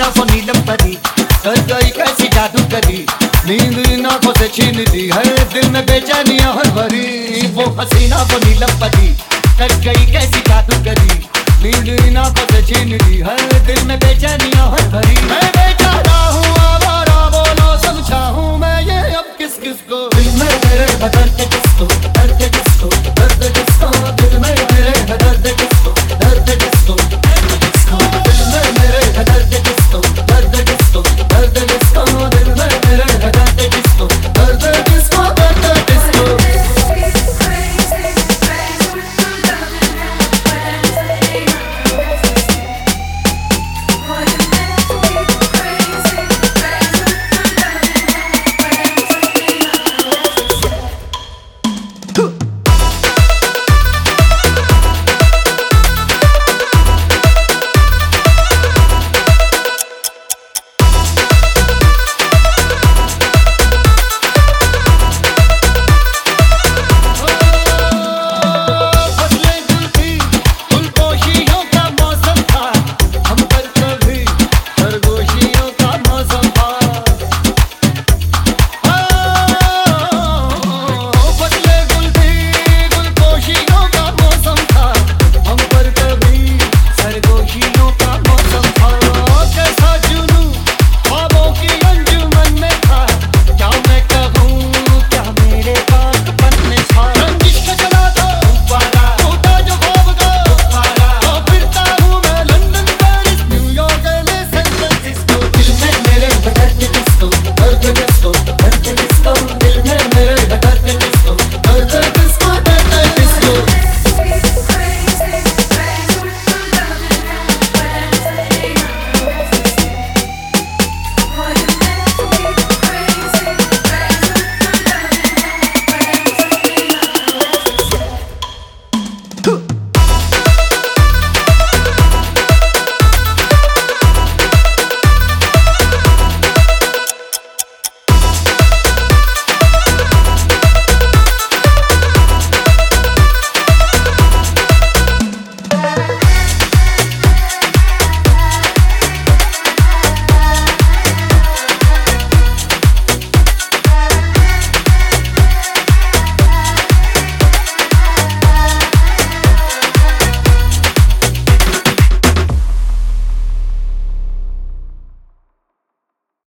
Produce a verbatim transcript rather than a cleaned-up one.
हसीना वो नीलम परी, कर गई कैसी जादू करी, नींद इन आंखों से छीन ली है, दिल में बेचैनियां हर भरी। वो हसीना वो नीलम परी, कर गई कैसी जादू करी, नींद इन आंखों से छीन ली है,